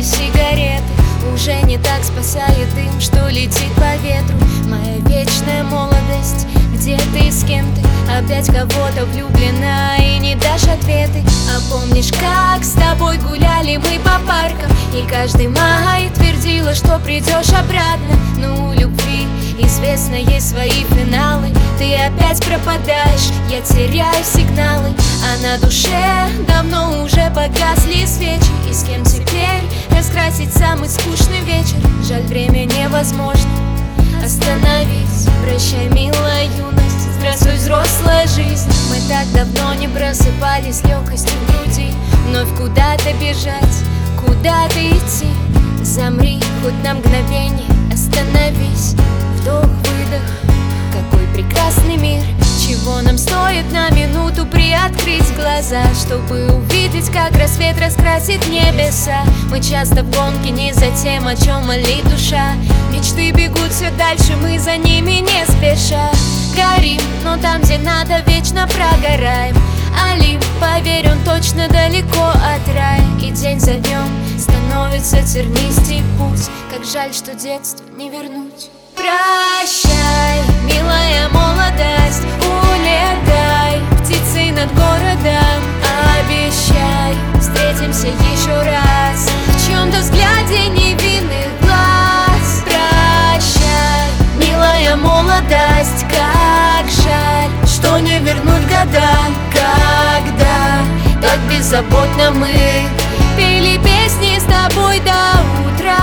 сигареты. Уже не так спасает дым, что летит по ветру. Моя вечная молодость, где ты и с кем ты? Опять кого-то влюблена и не дашь ответы. А помнишь, как с тобой гуляли мы по паркам, и каждый май твердила, что придешь обратно. Ну, у любви известно, есть свои финалы. Ты опять пропадаешь, я теряю сигналы. А на душе давно уже погасли свечи. И с кем теперь раскрасить самый скучный вечер? Жаль, время невозможно остановить. Прощай, милая юность, здравствуй, взрослая жизнь. Мы так давно не просыпались с легкостью в груди. Вновь куда-то бежать, куда-то идти. Замри хоть на мгновение, остановись. Вдох-выдох, какой прекрасный мир. Чего нам стоит на минуту приоткрыть глаза, чтобы увидеть, как рассвет раскрасит небеса. Мы часто в гонке не за тем, о чем молит душа. Мечты бегут все дальше, мы за ними не спеша. Горим, но там, где надо, вечно прогораем. Олимп, поверь, он точно далеко от рая. И день за днем становится тернистей путь. Как жаль, что детство не вернуть. Прощай, милая молодость, улетай птицей над городом. Обещай, встретимся еще раз в чем-то взгляде невинных глаз. Прощай, милая молодость, как жаль, что не вернуть года, когда так беззаботно мы пели песни с тобой до утра.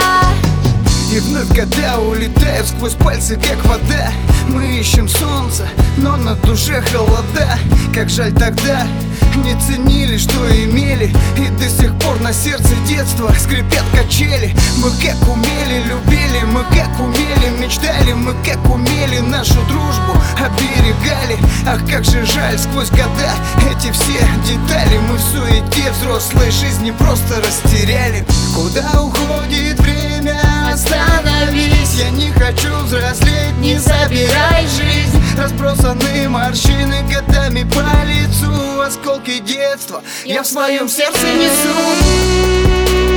И вновь года улетают сквозь пальцы, как вода. Мы ищем солнце, но на душе холода. Как жаль, тогда не ценили, что имели. И до сих пор на сердце детства скрипят качели. Мы как умели любили, мы как умели мечтали, мы как умели нашу дружбу оберегали. Ах, как же жаль, сквозь года эти все детали мы в суете взрослой жизни просто растеряли. Куда уходит время? Остановись, я не хочу взрослеть, не забирай жизнь. Разбросаны морщины годами по лицу, осколки детства я в своем сердце несу.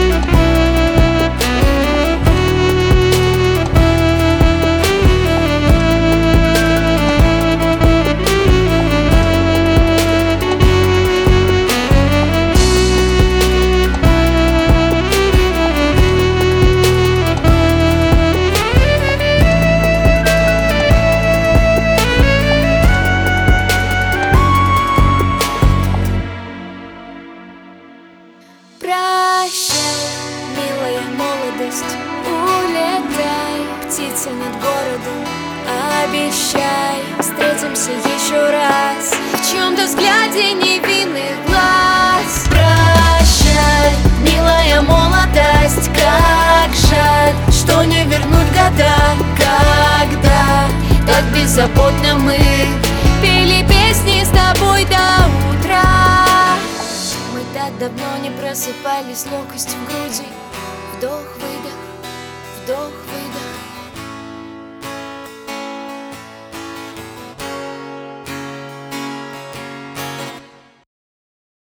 Прощай, милая молодость, улетай птицей над городом. Обещай, встретимся еще раз в чем-то взгляде невинных глаз. Прощай, милая молодость, как жаль, что не вернуть года, когда так беззаботно мы пели песни с тобой до утра. Мы так давно не просыпались с легкостью в груди. Вдох-выдох, вдох-выдох.